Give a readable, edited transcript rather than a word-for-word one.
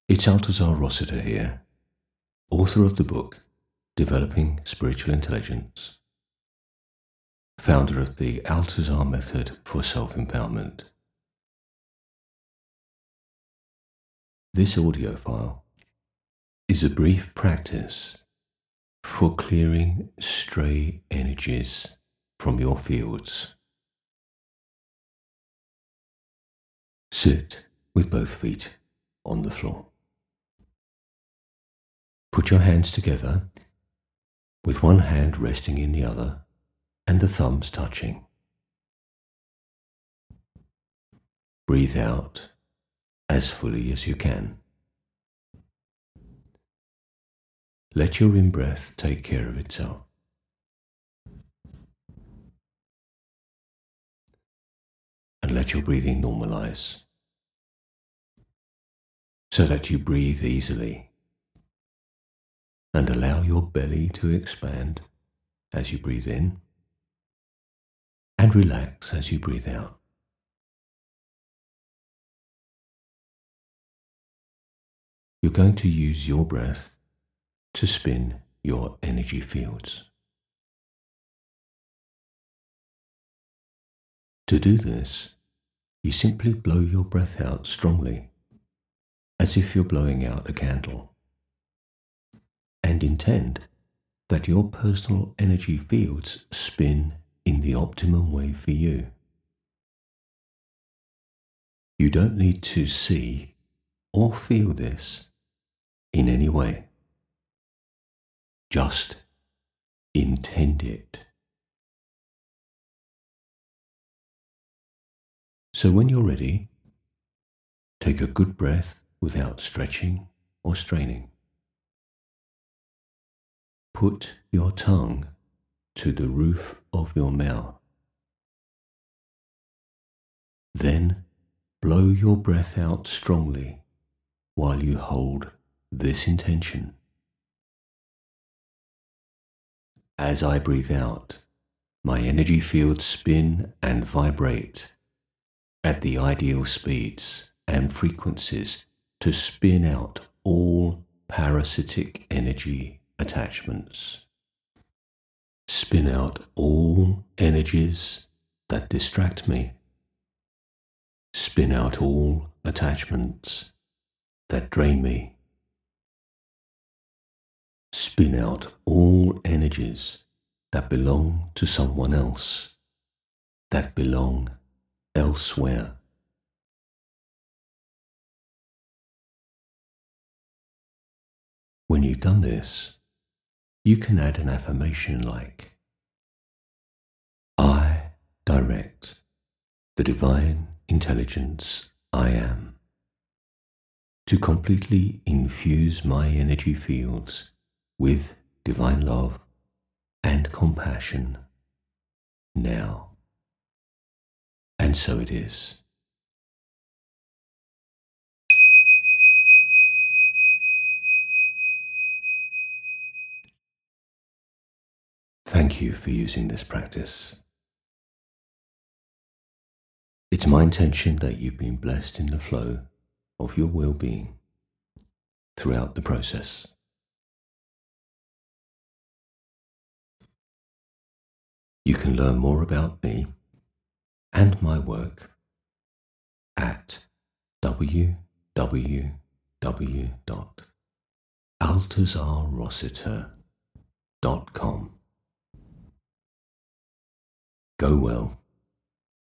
It's Altazar Rossiter here, author of the book Developing Spiritual Intelligence, founder of the Altazar Method for Self-Empowerment. This audio file is a brief practice for clearing stray energies from your fields. Sit with both feet on the floor. Put your hands together with one hand resting in the other and the thumbs touching. Breathe out as fully as you can. Let your in-breath take care of itself. And let your breathing normalize so that you breathe easily and allow your belly to expand as you breathe in and relax as you breathe out. You're going to use your breath to spin your energy fields. To do this, you simply blow your breath out strongly, as if you're blowing out a candle, and intend that your personal energy fields spin in the optimum way for you. You don't need to see or feel this in any way. Just intend it. So when you're ready, take a good breath without stretching or straining. Put your tongue to the roof of your mouth. Then blow your breath out strongly while you hold this intention. As I breathe out, my energy fields spin and vibrate at the ideal speeds and frequencies to spin out all parasitic energy attachments. Spin out all energies that distract me. Spin out all attachments that drain me. Spin out all energies that belong to someone else, that belong elsewhere. When you've done this, you can add an affirmation like, I direct the divine intelligence I am to completely infuse my energy fields with divine love and compassion now. And so it is. Thank you for using this practice. It's my intention that you've been blessed in the flow of your well-being throughout the process. You can learn more about me and my work at www.altazarrossiter.com. Go well.